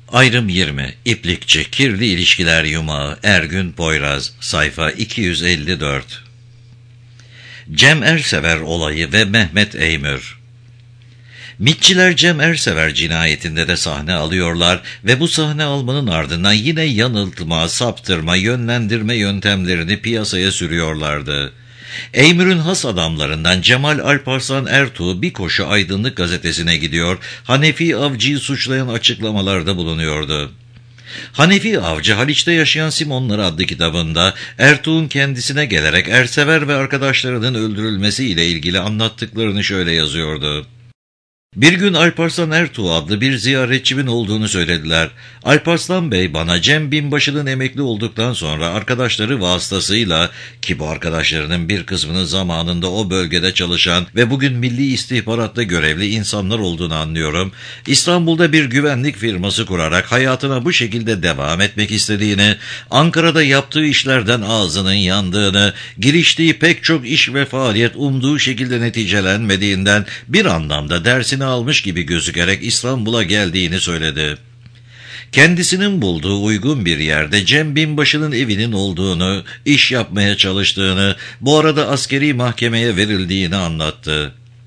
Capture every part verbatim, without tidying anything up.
Ayrım yirmi. İplikçi, kirli ilişkiler yumağı, Ergün Poyraz, sayfa iki yüz elli dört. Cem Ersever olayı ve Mehmet Eymür. MİT'çiler Cem Ersever cinayetinde de sahne alıyorlar ve bu sahne almanın ardından yine yanıltma, saptırma, yönlendirme yöntemlerini piyasaya sürüyorlardı. Eymür'ün has adamlarından Cemal Alparslan Ertuğ bir koşu Aydınlık Gazetesi'ne gidiyor, Hanefi Avcı'yı suçlayan açıklamalarda bulunuyordu. Hanefi Avcı, Haliç'te Yaşayan Simonlar adlı kitabında Ertuğ'un kendisine gelerek Ersever ve arkadaşlarının öldürülmesiyle ilgili anlattıklarını şöyle yazıyordu. Bir gün Alparslan Ertuğ adlı bir ziyaretçimin olduğunu söylediler. Alparslan Bey bana Cem Binbaşı'nın emekli olduktan sonra arkadaşları vasıtasıyla, ki bu arkadaşlarının bir kısmının zamanında o bölgede çalışan ve bugün Milli İstihbarat'ta görevli insanlar olduğunu anlıyorum, İstanbul'da bir güvenlik firması kurarak hayatına bu şekilde devam etmek istediğini, Ankara'da yaptığı işlerden ağzının yandığını, giriştiği pek çok iş ve faaliyet umduğu şekilde neticelenmediğinden bir anlamda dersini almış gibi gözükerek İstanbul'a geldiğini söyledi. Kendisinin bulduğu uygun bir yerde Cem Binbaşı'nın evinin olduğunu, iş yapmaya çalıştığını, bu arada askeri mahkemeye verildiğini anlattı.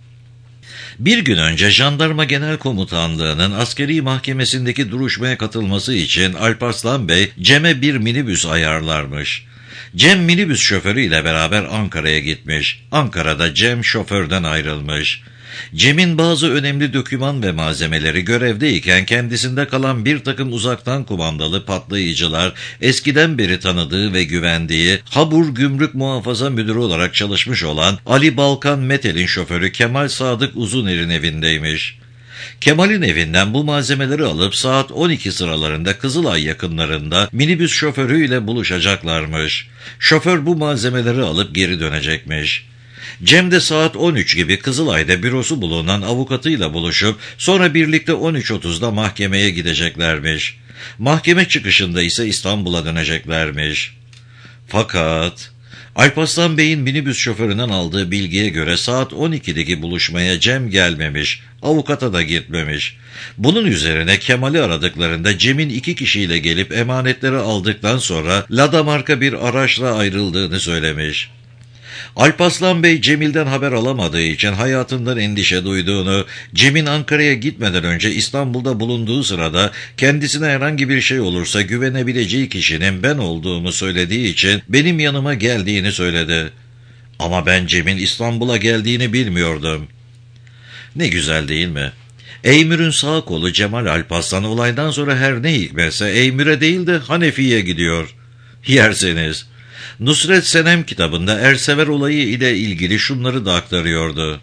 Bir gün önce Jandarma Genel Komutanlığı'nın askeri mahkemesindeki duruşmaya katılması için Alparslan Bey Cem'e bir minibüs ayarlarmış. Cem minibüs şoförüyle beraber Ankara'ya gitmiş. Ankara'da Cem şoförden ayrılmış. Cem'in bazı önemli doküman ve malzemeleri görevdeyken kendisinde kalan bir takım uzaktan kumandalı patlayıcılar, eskiden beri tanıdığı ve güvendiği, Habur Gümrük Muhafaza Müdürü olarak çalışmış olan Ali Balkan Metel'in şoförü Kemal Sadık Uzuner'in evindeymiş. Kemal'in evinden bu malzemeleri alıp saat on iki sıralarında Kızılay yakınlarında minibüs şoförüyle buluşacaklarmış. Şoför bu malzemeleri alıp geri dönecekmiş. Cem de saat on üç gibi Kızılay'da bürosu bulunan avukatıyla buluşup sonra birlikte on üç otuzda mahkemeye gideceklermiş. Mahkeme çıkışında ise İstanbul'a döneceklermiş. Fakat Alparslan Bey'in minibüs şoföründen aldığı bilgiye göre saat on ikideki buluşmaya Cem gelmemiş, avukata da gitmemiş. Bunun üzerine Kemal'i aradıklarında Cem'in iki kişiyle gelip emanetleri aldıktan sonra Lada marka bir araçla ayrıldığını söylemiş. Alparslan Bey Cemil'den haber alamadığı için hayatından endişe duyduğunu, Cem'in Ankara'ya gitmeden önce İstanbul'da bulunduğu sırada kendisine herhangi bir şey olursa güvenebileceği kişinin ben olduğumu söylediği için benim yanıma geldiğini söyledi. Ama ben Cem'in İstanbul'a geldiğini bilmiyordum. Ne güzel değil mi? Eymür'ün sağ kolu Cemal Alparslan olaydan sonra her ne hikmetse Eymür'e değil de Hanefi'ye gidiyor. Yerseniz. Nusret Senem kitabında Ersever olayı ile ilgili şunları da aktarıyordu.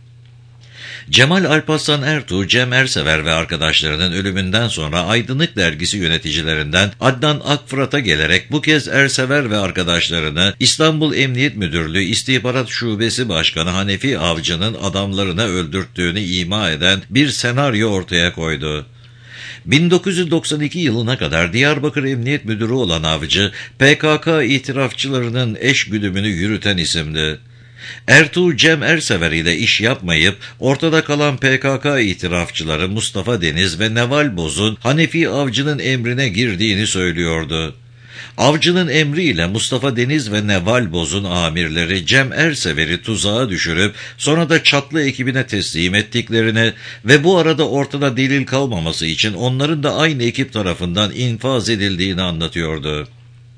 Cemal Alparslan Ertuğ, Cem Ersever ve arkadaşlarının ölümünden sonra Aydınlık Dergisi yöneticilerinden Adnan Akfırat'a gelerek bu kez Ersever ve arkadaşlarını İstanbul Emniyet Müdürlüğü İstihbarat Şubesi Başkanı Hanefi Avcı'nın adamlarına öldürttüğünü ima eden bir senaryo ortaya koydu. bin dokuz yüz doksan iki yılına kadar Diyarbakır Emniyet Müdürü olan Avcı, P K K itirafçılarının eş güdümünü yürüten isimdi. Ertuğ, Cem Ersever ile iş yapmayıp ortada kalan P K K itirafçıları Mustafa Deniz ve Neval Boz'un Hanefi Avcı'nın emrine girdiğini söylüyordu. Avcı'nın emriyle Mustafa Deniz ve Neval Boz'un amirleri Cem Ersever'i tuzağa düşürüp sonra da Çatlı ekibine teslim ettiklerini ve bu arada ortada delil kalmaması için onların da aynı ekip tarafından infaz edildiğini anlatıyordu.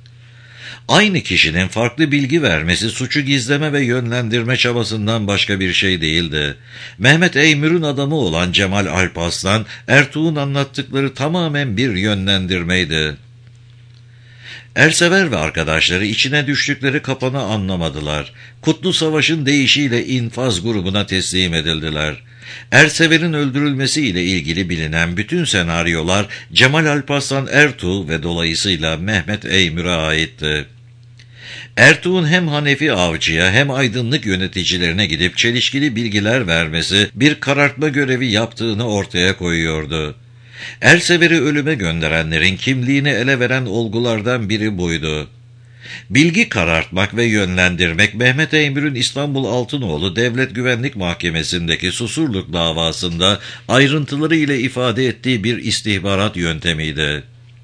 Aynı kişinin farklı bilgi vermesi suçu gizleme ve yönlendirme çabasından başka bir şey değildi. Mehmet Eymür'ün adamı olan Cemal Alparslan, Ertuğ'un anlattıkları tamamen bir yönlendirmeydi. Ersever ve arkadaşları içine düştükleri kapanı anlamadılar. Kutlu Savaş'ın deyişiyle infaz grubuna teslim edildiler. Ersever'in öldürülmesiyle ilgili bilinen bütün senaryolar Cemal Alparslan Ertuğ ve dolayısıyla Mehmet Eymür'e aitti. Ertuğ'un hem Hanefi Avcı'ya hem aydınlık yöneticilerine gidip çelişkili bilgiler vermesi bir karartma görevi yaptığını ortaya koyuyordu. Ersever'i ölüme gönderenlerin kimliğini ele veren olgulardan biri buydu. Bilgi karartmak ve yönlendirmek Mehmet Eymür'ün İstanbul Altınoğlu Devlet Güvenlik Mahkemesi'ndeki Susurluk davasında ayrıntıları ile ifade ettiği bir istihbarat yöntemiydi.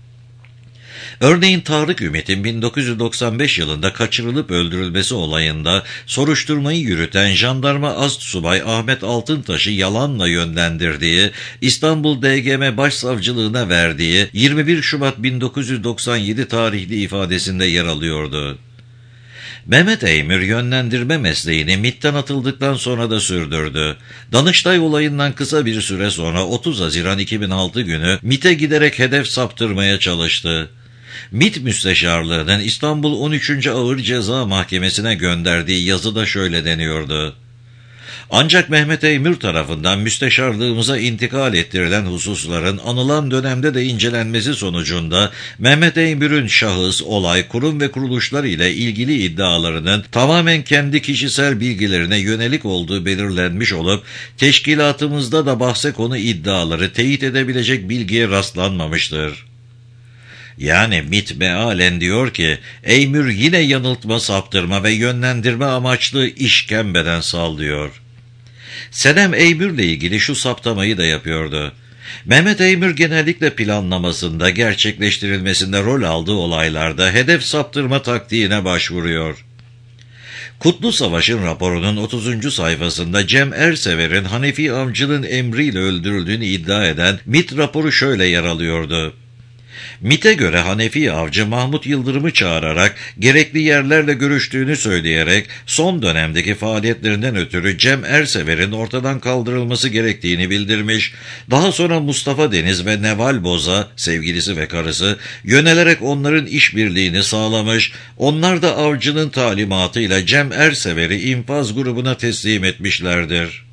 Örneğin Tarık Ümit'in bin dokuz yüz doksan beş yılında kaçırılıp öldürülmesi olayında soruşturmayı yürüten jandarma Astsubay Ahmet Altıntaş'ı yalanla yönlendirdiği, İstanbul D G M Başsavcılığına verdiği yirmi bir Şubat bin dokuz yüz doksan yedi tarihli ifadesinde yer alıyordu. Mehmet Eymür yönlendirme mesleğini MİT'ten atıldıktan sonra da sürdürdü. Danıştay olayından kısa bir süre sonra otuz Haziran iki bin altı günü MİT'e giderek hedef saptırmaya çalıştı. MİT Müsteşarlığı'nın İstanbul on üçüncü Ağır Ceza Mahkemesi'ne gönderdiği yazıda şöyle deniyordu. Ancak Mehmet Eymür tarafından müsteşarlığımıza intikal ettirilen hususların anılan dönemde de incelenmesi sonucunda Mehmet Eymür'ün şahıs, olay, kurum ve kuruluşlar ile ilgili iddialarının tamamen kendi kişisel bilgilerine yönelik olduğu belirlenmiş olup teşkilatımızda da bahse konu iddiaları teyit edebilecek bilgiye rastlanmamıştır. Yani MİT mealen diyor ki, Eymür yine yanıltma, saptırma ve yönlendirme amaçlı işkembeden sallıyor. Senem Eymür'le ilgili şu saptamayı da yapıyordu. Mehmet Eymür genellikle planlamasında, gerçekleştirilmesinde rol aldığı olaylarda hedef saptırma taktiğine başvuruyor. Kutlu Savaş'ın raporunun otuzuncu sayfasında Cem Ersever'in Hanefi Avcı'nın emriyle öldürüldüğünü iddia eden MİT raporu şöyle yer alıyordu. MİT'e göre Hanefi Avcı Mahmut Yıldırım'ı çağırarak gerekli yerlerle görüştüğünü söyleyerek son dönemdeki faaliyetlerinden ötürü Cem Ersever'in ortadan kaldırılması gerektiğini bildirmiş, daha sonra Mustafa Deniz ve Neval Boz'a, sevgilisi ve karısı, yönelerek onların işbirliğini sağlamış, onlar da Avcı'nın talimatıyla Cem Ersever'i infaz grubuna teslim etmişlerdir.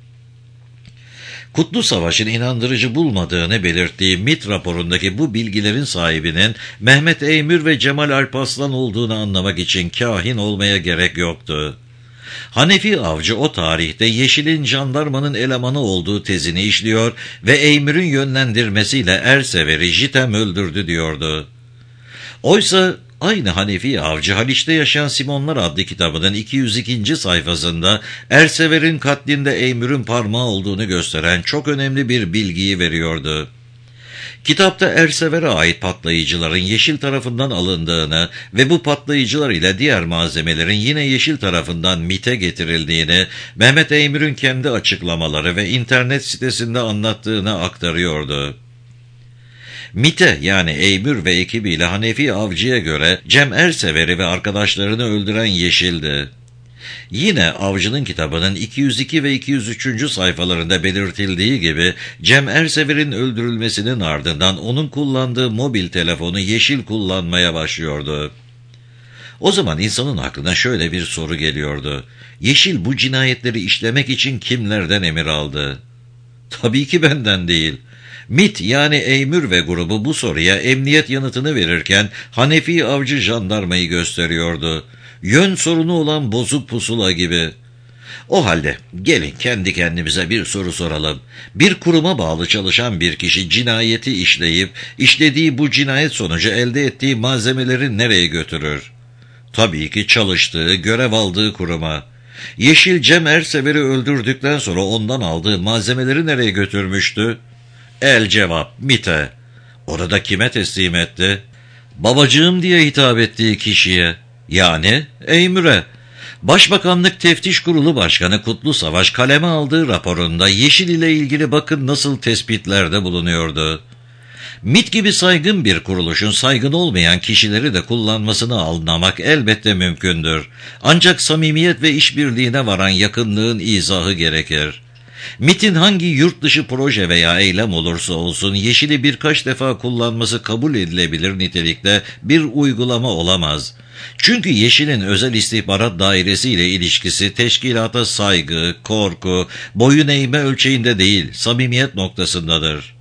Kutlu Savaş'ın inandırıcı bulmadığını belirttiği MİT raporundaki bu bilgilerin sahibinin Mehmet Eymür ve Cemal Alparslan olduğunu anlamak için kahin olmaya gerek yoktu. Hanefi Avcı o tarihte Yeşil'in jandarmanın elemanı olduğu tezini işliyor ve Eymür'ün yönlendirmesiyle Ersever'i JITEM öldürdü diyordu. Oysa aynı Hanefi Avcı Haliç'te Yaşayan Simonlar adlı kitabının iki yüz ikinci sayfasında Ersever'in katlinde Eymür'ün parmağı olduğunu gösteren çok önemli bir bilgiyi veriyordu. Kitapta Ersever'e ait patlayıcıların Yeşil tarafından alındığını ve bu patlayıcılar ile diğer malzemelerin yine Yeşil tarafından MİT'e getirildiğini Mehmet Eymür'ün kendi açıklamaları ve internet sitesinde anlattığını aktarıyordu. MİT'e yani Eymür ve ekibiyle Hanefi Avcı'ya göre Cem Ersever'i ve arkadaşlarını öldüren Yeşil'di. Yine Avcı'nın kitabının iki yüz iki ve iki yüz üçüncü sayfalarında belirtildiği gibi Cem Ersever'in öldürülmesinin ardından onun kullandığı mobil telefonu Yeşil kullanmaya başlıyordu. O zaman insanın aklına şöyle bir soru geliyordu. Yeşil bu cinayetleri işlemek için kimlerden emir aldı? Tabii ki benden değil. MİT yani Eymür ve grubu bu soruya emniyet yanıtını verirken Hanefi Avcı jandarmayı gösteriyordu. Yön sorunu olan bozuk pusula gibi. O halde gelin kendi kendimize bir soru soralım. Bir kuruma bağlı çalışan bir kişi cinayeti işleyip işlediği bu cinayet sonucu elde ettiği malzemeleri nereye götürür? Tabii ki çalıştığı, görev aldığı kuruma. Yeşil Cem Ersever'i öldürdükten sonra ondan aldığı malzemeleri nereye götürmüştü? El cevap MİT'e. Orada kime teslim etti? Babacığım diye hitap ettiği kişiye. Yani Eymür'e. Başbakanlık Teftiş Kurulu Başkanı Kutlu Savaş kaleme aldığı raporunda Yeşil ile ilgili bakın nasıl tespitlerde bulunuyordu. MİT gibi saygın bir kuruluşun saygın olmayan kişileri de kullanmasını anlamak elbette mümkündür. Ancak samimiyet ve işbirliğine varan yakınlığın izahı gerekir. MİT'in hangi yurt dışı proje veya eylem olursa olsun Yeşil'i birkaç defa kullanması kabul edilebilir nitelikte bir uygulama olamaz. Çünkü Yeşil'in özel istihbarat dairesiyle ilişkisi teşkilata saygı, korku, boyun eğme ölçeğinde değil, samimiyet noktasındadır.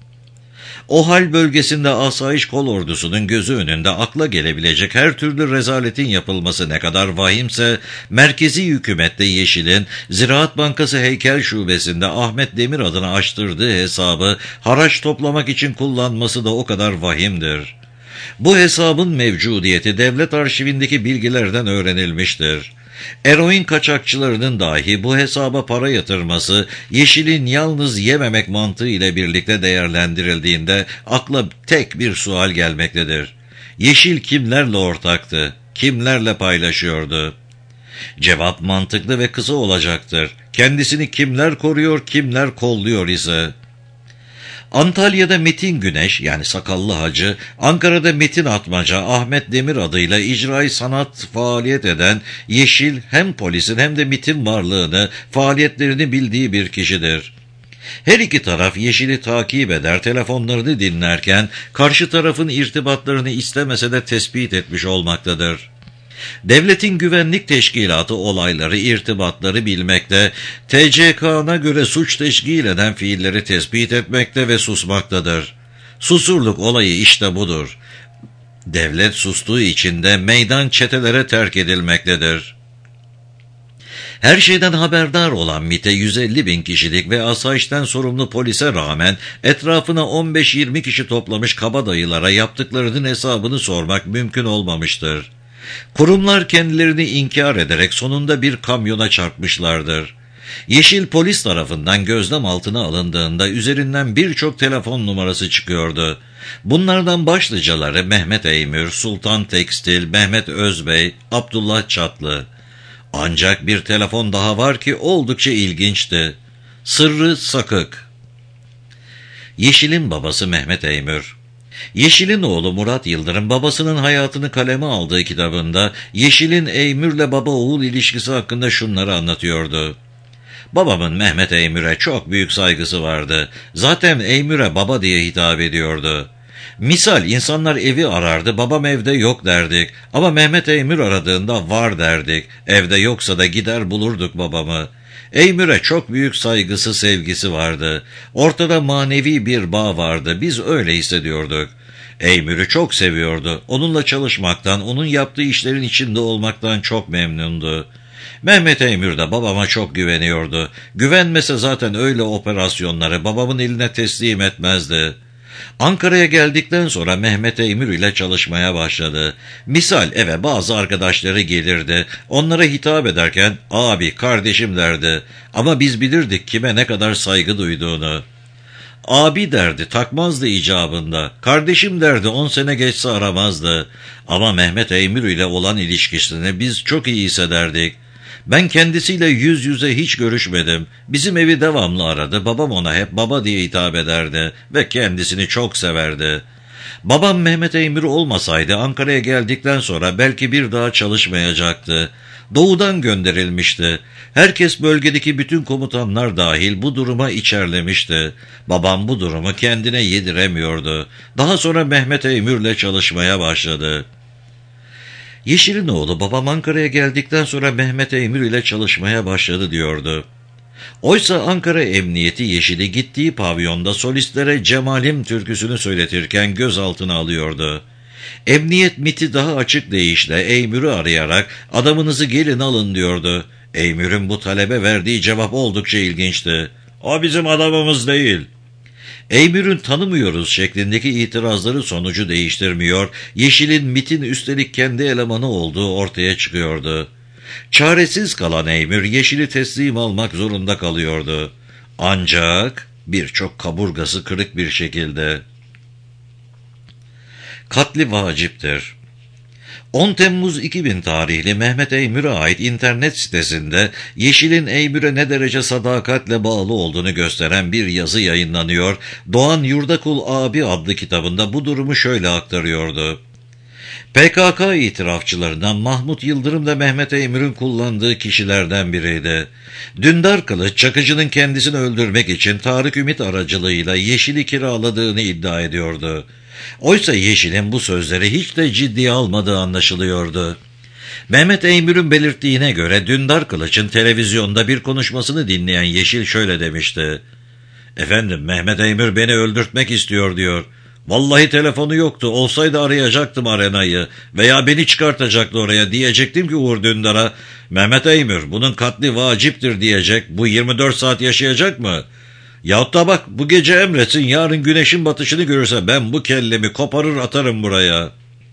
O hal bölgesinde asayiş kolordusunun gözü önünde akla gelebilecek her türlü rezaletin yapılması ne kadar vahimse, merkezi hükümette Yeşil'in Ziraat Bankası Heykel Şubesi'nde Ahmet Demir adına açtırdığı hesabı haraç toplamak için kullanması da o kadar vahimdir. Bu hesabın mevcudiyeti devlet arşivindeki bilgilerden öğrenilmiştir. Eroin kaçakçılarının dahi bu hesaba para yatırması, Yeşil'in yalnız yememek mantığı ile birlikte değerlendirildiğinde akla tek bir sual gelmektedir. Yeşil kimlerle ortaktı, kimlerle paylaşıyordu? Cevap mantıklı ve kısa olacaktır. Kendisini kimler koruyor, kimler kolluyor ise. Antalya'da Metin Güneş, yani Sakallı Hacı, Ankara'da Metin Atmaca, Ahmet Demir adıyla icra sanat faaliyet eden Yeşil, hem polisin hem de MİT'in varlığını, faaliyetlerini bildiği bir kişidir. Her iki taraf Yeşil'i takip eder, telefonlarını dinlerken karşı tarafın irtibatlarını istemese de tespit etmiş olmaktadır. Devletin güvenlik teşkilatı olayları, irtibatları bilmekte, T C K'na göre suç teşkil eden fiilleri tespit etmekte ve susmaktadır. Susurluk olayı işte budur. Devlet sustuğu için de meydan çetelere terk edilmektedir. Her şeyden haberdar olan MİT'e yüz elli bin kişilik ve asayişten sorumlu polise rağmen etrafına on beş yirmi kişi toplamış kabadayılara yaptıklarının hesabını sormak mümkün olmamıştır. Kurumlar kendilerini inkar ederek sonunda bir kamyona çarpmışlardır. Yeşil polis tarafından gözlem altına alındığında üzerinden birçok telefon numarası çıkıyordu. Bunlardan başlıcaları Mehmet Eymür, Sultan Tekstil, Mehmet Özbey, Abdullah Çatlı. Ancak bir telefon daha var ki oldukça ilginçti. Sırrı Sakık. Yeşil'in babası Mehmet Eymür. Yeşil'in oğlu Murat Yıldırım babasının hayatını kaleme aldığı kitabında Yeşil'in Eymür'le baba oğul ilişkisi hakkında şunları anlatıyordu. Babamın Mehmet Eymür'e çok büyük saygısı vardı. Zaten Eymür'e baba diye hitap ediyordu. Misal insanlar evi arardı, babam evde yok derdik. Ama Mehmet Eymür aradığında var derdik. Evde yoksa da gider bulurduk babamı. Eymür'e çok büyük saygısı, sevgisi vardı. Ortada manevi bir bağ vardı. Biz öyle hissediyorduk. Eymür'ü çok seviyordu. Onunla çalışmaktan, onun yaptığı işlerin içinde olmaktan çok memnundu. Mehmet Eymür de babama çok güveniyordu. Güvenmese zaten öyle operasyonları babamın eline teslim etmezdi. Ankara'ya geldikten sonra Mehmet Eymür ile çalışmaya başladı. Misal eve bazı arkadaşları gelirdi. Onlara hitap ederken abi, kardeşim derdi. Ama biz bilirdik kime ne kadar saygı duyduğunu. Abi derdi, takmazdı icabında. Kardeşim derdi, on sene geçse aramazdı. Ama Mehmet Eymür ile olan ilişkisini biz çok iyi hissederdik. Ben kendisiyle yüz yüze hiç görüşmedim. Bizim evi devamlı aradı. Babam ona hep baba diye hitap ederdi ve kendisini çok severdi. Babam Mehmet Eymür olmasaydı Ankara'ya geldikten sonra belki bir daha çalışmayacaktı. Doğudan gönderilmişti. Herkes, bölgedeki bütün komutanlar dahil, bu duruma içerlemişti. Babam bu durumu kendine yediremiyordu. Daha sonra Mehmet Eymür'le çalışmaya başladı. Yeşil'in oğlu babam Ankara'ya geldikten sonra Mehmet Eymür ile çalışmaya başladı diyordu. Oysa Ankara Emniyeti Yeşil'i gittiği pavyonda solistlere Cemalim türküsünü söyletirken gözaltına alıyordu. Emniyet MİT'i daha açık deyişle Eymür'ü arayarak adamınızı gelin alın diyordu. Eymür'ün bu talebe verdiği cevap oldukça ilginçti. O bizim adamımız değil. Eymür'ün tanımıyoruz şeklindeki itirazları sonucu değiştirmiyor, Yeşil'in MİT'in üstelik kendi elemanı olduğu ortaya çıkıyordu. Çaresiz kalan Eymür Yeşil'i teslim almak zorunda kalıyordu. Ancak birçok kaburgası kırık bir şekilde. Katli vaciptir. on Temmuz iki bin tarihli Mehmet Eymür'e ait internet sitesinde Yeşil'in Eymür'e ne derece sadakatle bağlı olduğunu gösteren bir yazı yayınlanıyor. Doğan Yurdakul Abi adlı kitabında bu durumu şöyle aktarıyordu. P K K itirafçılarından Mahmut Yıldırım da Mehmet Eymür'ün kullandığı kişilerden biriydi. Dündar Kılıç, Çakıcı'nın kendisini öldürmek için Tarık Ümit aracılığıyla Yeşil'i kiraladığını iddia ediyordu. Oysa Yeşil'in bu sözleri hiç de ciddiye almadığı anlaşılıyordu. Mehmet Eymür'ün belirttiğine göre Dündar Kılıç'ın televizyonda bir konuşmasını dinleyen Yeşil şöyle demişti. Efendim, Mehmet Eymür beni öldürtmek istiyor diyor. Vallahi telefonu yoktu, olsaydı arayacaktım arenayı veya beni çıkartacaktı oraya, diyecektim ki Uğur Dündar'a, Mehmet Eymür bunun katli vaciptir diyecek, bu yirmi dört saat yaşayacak mı? Yahut da bak bu gece emretsin, yarın güneşin batışını görürse ben bu kellemi koparır atarım buraya.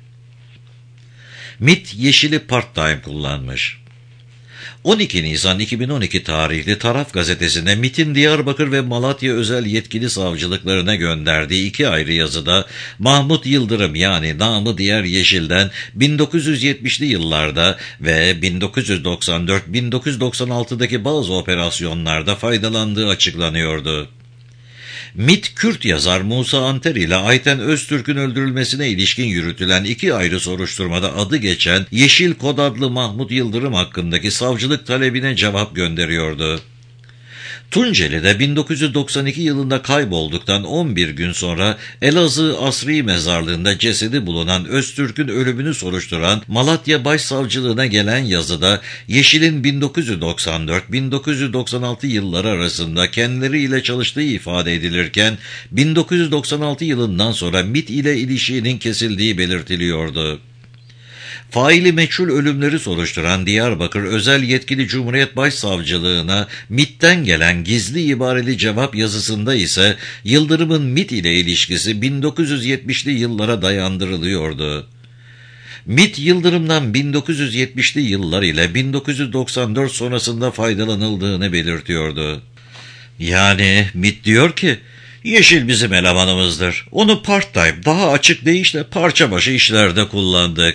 MİT yeşili part-time kullanmış. on iki Nisan iki bin on iki tarihli Taraf gazetesine MİT'in Diyarbakır ve Malatya özel yetkili savcılıklarına gönderdiği iki ayrı yazıda Mahmut Yıldırım yani namı diğer Yeşil'den bin dokuz yüz yetmişli yıllarda ve bin dokuz yüz doksan dört bin dokuz yüz doksan altıdaki bazı operasyonlarda faydalandığı açıklanıyordu. MİT, Kürt yazar Musa Anter ile Ayten Öztürk'ün öldürülmesine ilişkin yürütülen iki ayrı soruşturmada adı geçen Yeşil Kod adlı Mahmut Yıldırım hakkındaki savcılık talebine cevap gönderiyordu. Tunceli'de bin dokuz yüz doksan iki yılında kaybolduktan on bir gün sonra Elazığ Asri Mezarlığı'nda cesedi bulunan Öztürk'ün ölümünü soruşturan Malatya Başsavcılığına gelen yazıda Yeşil'in bin dokuz yüz doksan dört bin dokuz yüz doksan altı yılları arasında kendileriyle çalıştığı ifade edilirken bin dokuz yüz doksan altı yılından sonra MİT ile ilişkinin kesildiği belirtiliyordu. Faili meçhul ölümleri soruşturan Diyarbakır Özel Yetkili Cumhuriyet Başsavcılığına MİT'ten gelen gizli ibareli cevap yazısında ise Yıldırım'ın MİT ile ilişkisi bin dokuz yüz yetmişli yıllara dayandırılıyordu. MİT, Yıldırım'dan bin dokuz yüz yetmişli yıllar ile bin dokuz yüz doksan dört sonrasında faydalanıldığını belirtiyordu. Yani MİT diyor ki, Yeşil bizim elemanımızdır. Onu part-time, daha açık deyişle parça başı işlerde kullandık.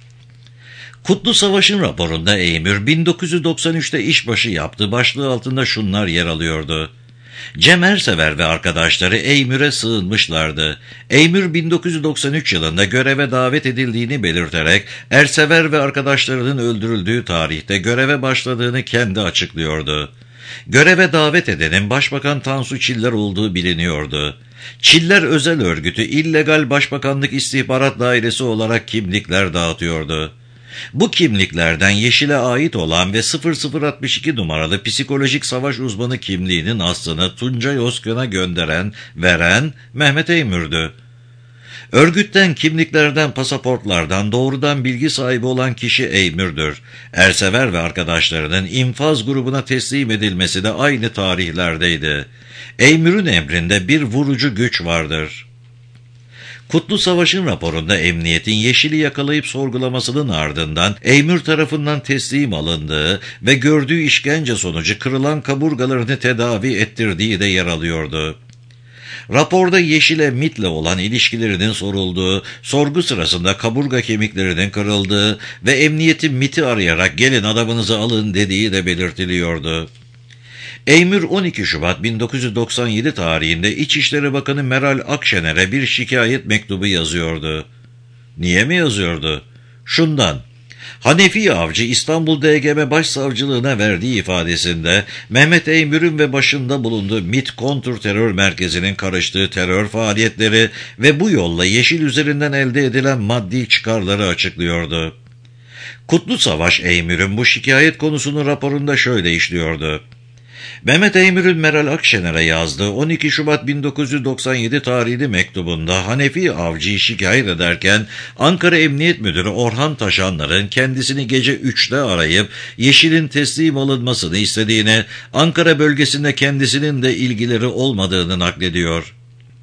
Kutlu Savaş'ın raporunda Eymür bin dokuz yüz doksan üçte işbaşı yaptı başlığı altında şunlar yer alıyordu. Cem Ersever ve arkadaşları Eymür'e sığınmışlardı. Eymür bin dokuz yüz doksan üç yılında göreve davet edildiğini belirterek Ersever ve arkadaşlarının öldürüldüğü tarihte göreve başladığını kendi açıklıyordu. Göreve davet edenin Başbakan Tansu Çiller olduğu biliniyordu. Çiller özel örgütü illegal Başbakanlık İstihbarat Dairesi olarak kimlikler dağıtıyordu. Bu kimliklerden Yeşil'e ait olan ve sıfır sıfır altmış iki numaralı psikolojik savaş uzmanı kimliğinin aslını Tuncay Özkön'e gönderen, veren Mehmet Eymür'dü. Örgütten kimliklerden, pasaportlardan doğrudan bilgi sahibi olan kişi Eymür'dür. Ersever ve arkadaşlarının infaz grubuna teslim edilmesi de aynı tarihlerdeydi. Eymür'ün emrinde bir vurucu güç vardır. Kutlu Savaş'ın raporunda emniyetin Yeşil'i yakalayıp sorgulamasının ardından Eymür tarafından teslim alındığı ve gördüğü işkence sonucu kırılan kaburgalarını tedavi ettirdiği de yer alıyordu. Raporda Yeşil'e MİT'le olan ilişkilerinin sorulduğu, sorgu sırasında kaburga kemiklerinin kırıldığı ve emniyetin MİT'i arayarak gelin adamınızı alın dediği de belirtiliyordu. Eymür on iki Şubat bin dokuz yüz doksan yedi tarihinde İçişleri Bakanı Meral Akşener'e bir şikayet mektubu yazıyordu. Niye mi yazıyordu? Şundan: Hanefi Avcı İstanbul D G M Başsavcılığına verdiği ifadesinde Mehmet Eymür'ün ve başında bulunduğu MİT Kontrterör Merkezi'nin karıştığı terör faaliyetleri ve bu yolla Yeşil üzerinden elde edilen maddi çıkarları açıklıyordu. Kutlu Savaş Eymür'ün bu şikayet konusunu raporunda şöyle işliyordu. Mehmet Eymür'ün Meral Akşener'e yazdığı on iki Şubat bin dokuz yüz doksan yedi tarihli mektubunda Hanefi Avcı'yı şikayet ederken Ankara Emniyet Müdürü Orhan Taşanlar'ın kendisini gece üçte arayıp Yeşil'in teslim alınmasını istediğini, Ankara bölgesinde kendisinin de ilgileri olmadığını naklediyor.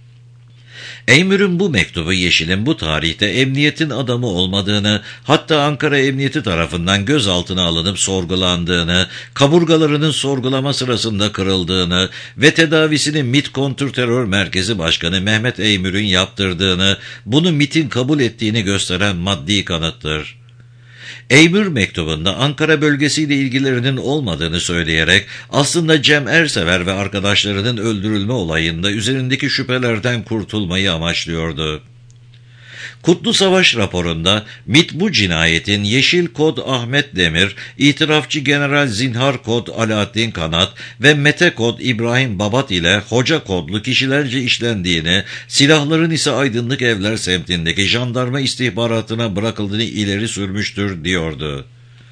Eymür'ün bu mektubu Yeşil'in bu tarihte emniyetin adamı olmadığını, hatta Ankara Emniyeti tarafından gözaltına alınıp sorgulandığını, kaburgalarının sorgulama sırasında kırıldığını ve tedavisini MİT Kontrterör Merkezi Başkanı Mehmet Eymür'ün yaptırdığını, bunu MİT'in kabul ettiğini gösteren maddi kanıttır. Eymür mektubunda Ankara bölgesiyle ilgilerinin olmadığını söyleyerek aslında Cem Ersever ve arkadaşlarının öldürülme olayında üzerindeki şüphelerden kurtulmayı amaçlıyordu. Kutlu Savaş raporunda MİT bu cinayetin Yeşil Kod Ahmet Demir, İtirafçı General Zinhar Kod Alaaddin Kanat ve Mete Kod İbrahim Babat ile Hoca Kodlu kişilerce işlendiğini, silahların ise Aydınlık Evler semtindeki jandarma istihbaratına bırakıldığını ileri sürmüştür diyordu.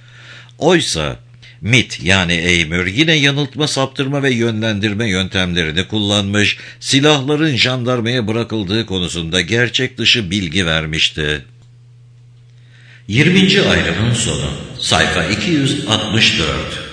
Oysa MİT yani Eymür yine yanıltma, saptırma ve yönlendirme yöntemlerini kullanmış, silahların jandarmaya bırakıldığı konusunda gerçek dışı bilgi vermişti. yirminci ayrımın sonu, sayfa iki yüz altmış dört.